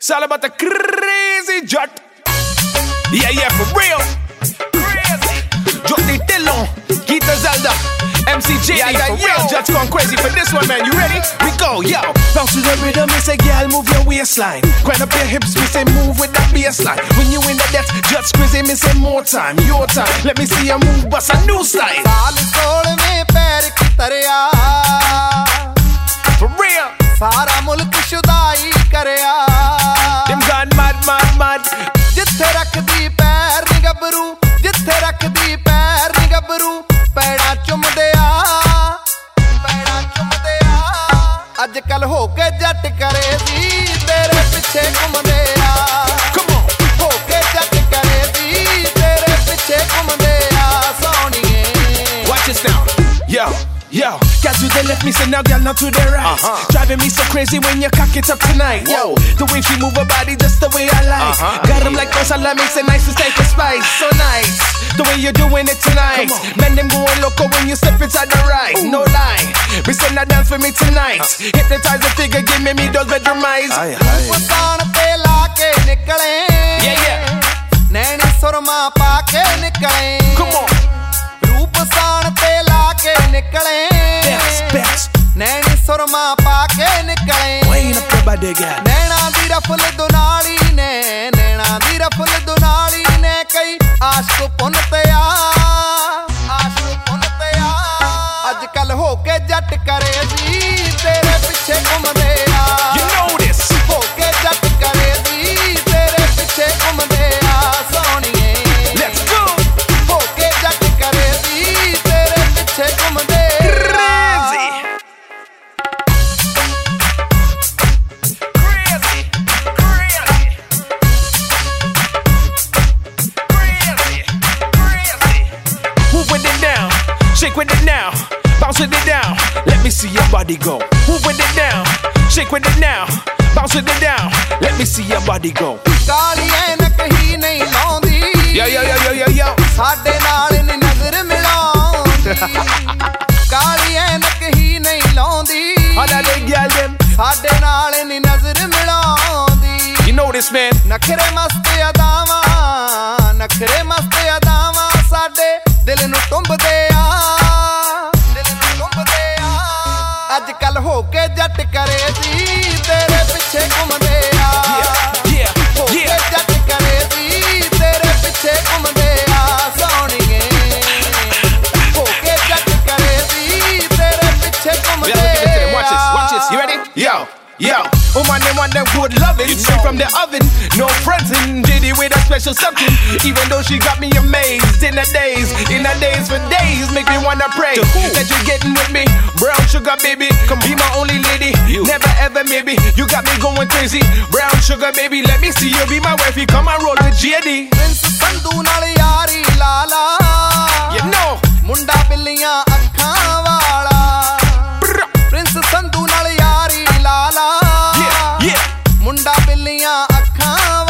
It's all about the crazy jut. Yeah, for real. Crazy. Jut the Dillon, Gita Zelda, MCJ, for real. Jut's gone crazy for this one, man. You ready? We go, yo. Bounce to the rhythm, me say, girl, move your waistline. Grind up your hips, me say, move with that bassline. When you in the depth, Jut's crazy, me say, more time, your time. Let me see you move, bust a new style. For real. सारा मुल्क शुदाई करया Them gone mad जिथे रख दी पैर नी गबरू जिथे रख दी पैर नी गबरू पैड़ा चुमदे अजकल हो के जट करे दी तेरे पिछे घुमदे Come on. हो के जट करे दी तेरे पिछे घुमदे सोनिए. Watch this now. Yo, girl to the left, me say now, girl now to the right. Driving me so crazy when you cock it up tonight. Yo, the way she move her body, just the way I like. Got them like masala, makes it nice to take a spice. So nice, the way you're doing it tonight. Man, them going loco when you step inside the ride. No lie, me say now dance for me tonight. Hypnotize the figure, give me those bedroom eyes. Pathan पे लाके निकले नैनी सुरमा पाके निकले. Come on. रूप सान पे लाके निकले नैनी सुरमा पाके निकले. Wayne up your body, girl. नैना दी रफल दुनाली ने कई आशिक पुनते अजकल हो के जट करे जी तेरे पिछे घुमदे You know this. हो के जट करे जी तेरे पिछे घुमदे सोनिए. Let's go. हो के जट करे जी तेरे पिछे घुमदे Crazy. Move with it down, shake with it now, bounce with it down. Let me see your body go. Move with it down, shake with it now, bounce with it down. Let me see your body go. काली ऐनक ही नहीं लाउंदी Yo. साडे नाल नी नजर मिलाउंदी. काली ऐनक ही नहीं लाउंदी All that they girl them. साडे नाल नी नजर मिलाउंदी. You know this, man. नखरे मस्त अदावां साडे दिल नू टुंबदे अजकल हो के जट करे जी तेरे पिछे घुमदे हो के जट करे जी तेरे पिछे घुमदे सोनिए. हो के जट करे जी तेरे पिछे घुमदे. Watch this. You ready? Yo. Woman, them want them good loving, straight from the oven. No frontin', Diddy with a special something. Even though she got me amazed in the days for days, make me wanna pray that you're getting with me. Brown sugar, baby, come be my only lady. Never ever, maybe you got me going crazy. Brown sugar, baby, let me see you be my wifey. Come and roll with JD. Prince Sandhu नाल यारी लाला You know. मुंडा बिल्लियां अखां वाला. Prince Sandhu नाल यारी लाला Yeah. मुंडा बिल्लियां अखां